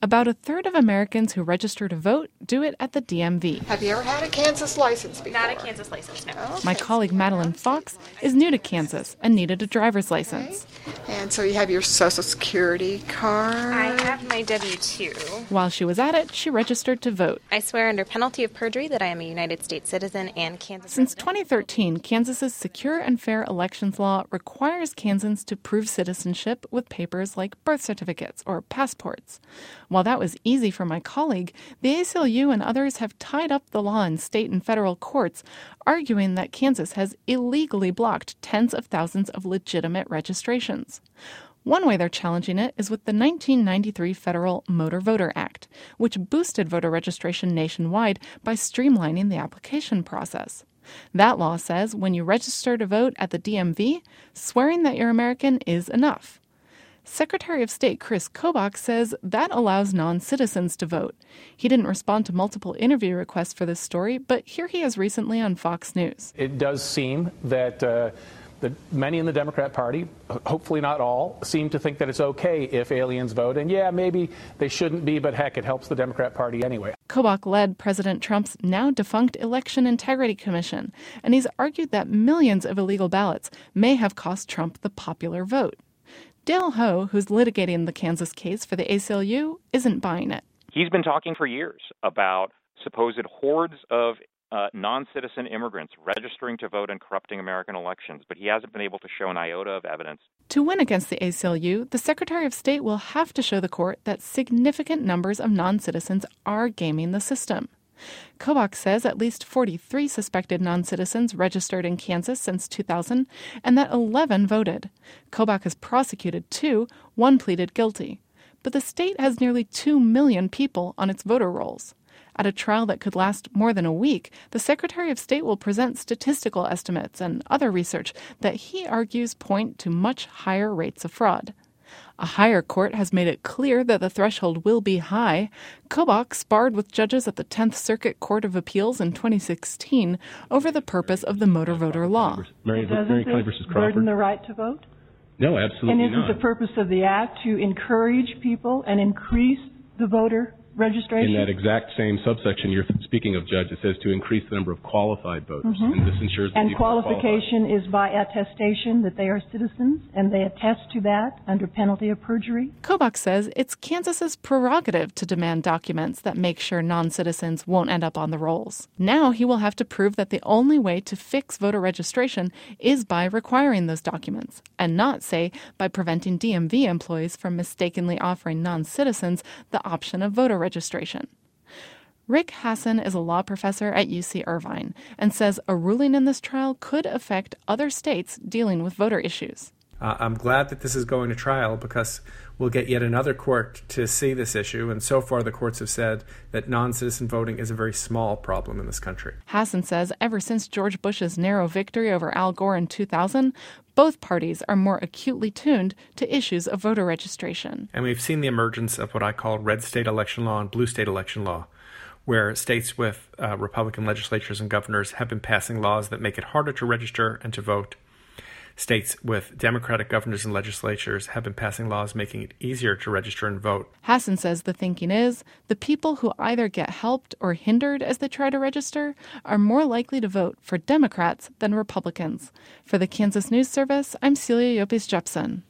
About a third of Americans who register to vote do it at the DMV. Have you ever had a Kansas license before? Not a Kansas license, no. Okay, My colleague Madeline Fox is new to Kansas and needed a driver's license. And so you have your Social Security card? I have my W-2. While she was at it, she registered to vote. I swear under penalty of perjury that I am a United States citizen and Kansas Since resident. 2013, Kansas's Secure and Fair Elections law requires Kansans to prove citizenship with papers like birth certificates or passports. While that was easy for my colleague, the ACLU and others have tied up the law in state and federal courts, arguing that Kansas has illegally blocked tens of thousands of legitimate registrations. One way they're challenging it is with the 1993 Federal Motor Voter Act, which boosted voter registration nationwide by streamlining the application process. That law says when you register to vote at the DMV, swearing that you're American is enough. Secretary of State Chris Kobach says that allows non-citizens to vote. He didn't respond to multiple interview requests for this story, but here he is recently on Fox News. It does seem that many in the Democrat Party, hopefully not all, seem to think that it's okay if aliens vote. And yeah, maybe they shouldn't be, but heck, it helps the Democrat Party anyway. Kobach led President Trump's now defunct Election Integrity Commission, and he's argued that millions of illegal ballots may have cost Trump the popular vote. Dale Ho, who's litigating the Kansas case for the ACLU, isn't buying it. He's been talking for years about supposed hordes of non-citizen immigrants registering to vote and corrupting American elections, but he hasn't been able to show an iota of evidence. To win against the ACLU, the Secretary of State will have to show the court that significant numbers of non-citizens are gaming the system. Kobach says at least 43 suspected non-citizens registered in Kansas since 2000, and that 11 voted. Kobach has prosecuted 2, 1 pleaded guilty. But the state has nearly 2 million people on its voter rolls. At a trial that could last more than a week, the Secretary of State will present statistical estimates and other research that he argues point to much higher rates of fraud. A higher court has made it clear that the threshold will be high. Kobach sparred with judges at the 10th Circuit Court of Appeals in 2016 over the purpose of the motor voter law. Doesn't this burden the right to vote? No, absolutely not. And isn't the purpose of the Act to encourage people and increase the voter registration? In that exact same subsection you're speaking of, Judge, it says to increase the number of qualified voters. And this ensures that and people are qualification is by attestation that they are citizens, and they attest to that under penalty of perjury. Kobach says it's Kansas's prerogative to demand documents that make sure non-citizens won't end up on the rolls. Now he will have to prove that the only way to fix voter registration is by requiring those documents, and not, say, by preventing DMV employees from mistakenly offering non-citizens the option of voter registration. Rick Hassan is a law professor at UC Irvine and says a ruling in this trial could affect other states dealing with voter issues. I'm glad that this is going to trial because we'll get yet another court to see this issue, and so far the courts have said that non-citizen voting is a very small problem in this country. Hassan says ever since George Bush's narrow victory over Al Gore in 2000, both parties are more acutely tuned to issues of voter registration. And we've seen the emergence of what I call red state election law and blue state election law, where states with Republican legislatures and governors have been passing laws that make it harder to register and to vote. States with Democratic governors and legislatures have been passing laws making it easier to register and vote. Hassan says the thinking is the people who either get helped or hindered as they try to register are more likely to vote for Democrats than Republicans. For the Kansas News Service, I'm Celia Yopes Jepson.